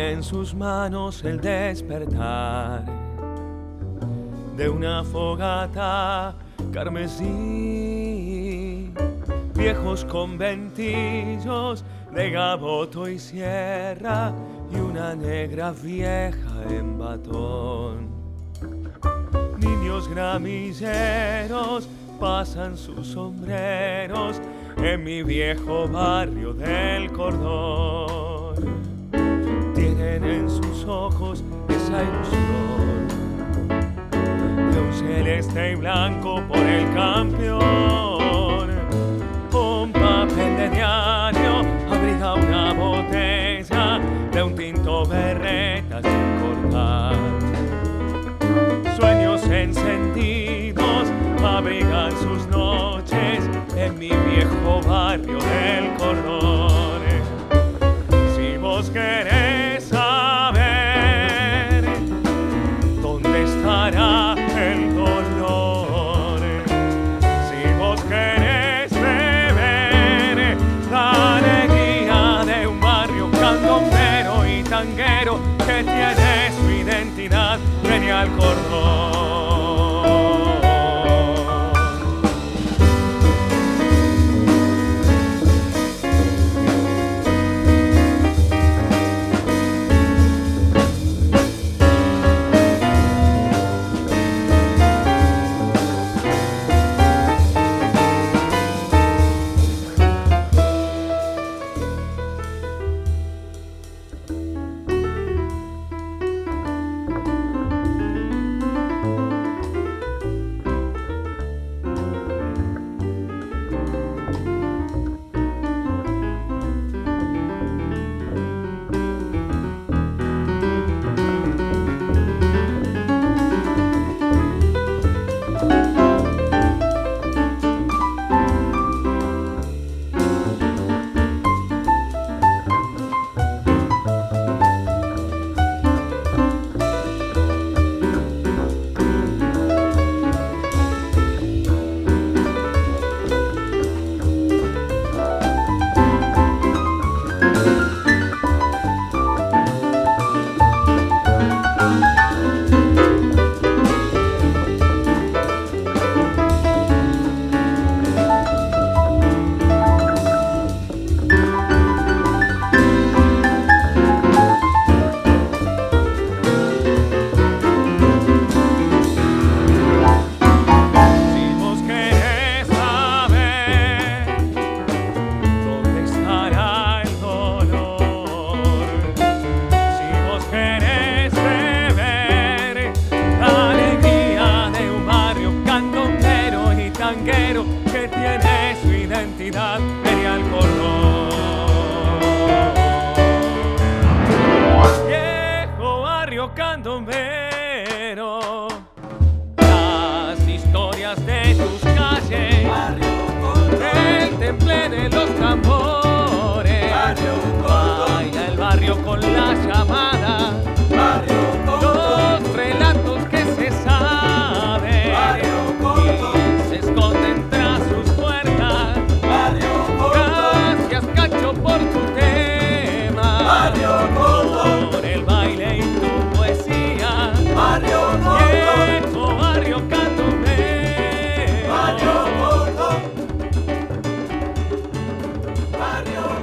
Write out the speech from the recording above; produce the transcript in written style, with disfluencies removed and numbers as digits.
Tiene en sus manos el despertar de una fogata carmesí, viejos conventillos de gaboto y sierra y una negra vieja en batón. Niños gramilleros pasan sus sombreros en mi viejo barrio del Cordón. Tienen en sus ojos esa ilusión de un celeste y blanco por el campeón. Un papel de diario abriga una botella de un tinto berreta sin cortar. Sueños encendidos abrigan sus noches en mi viejo barrio del Cordón. Si vos querés saber dónde estará el dolor, si vos querés beber la alegría de un barrio candombero y tanguero que tiene su identidad, vení al Cordón. Que tiene su identidad, vení al Cordón. Viejo barrio candombero, las historias de tus calles, el temple de los tambores, baila el barrio con la llamada, los relatos que se saben y se esconden tras sus puertas. Gracias, Cacho, por tu tema, por el baile y tu poesía. Viejo barrio candombero, barrio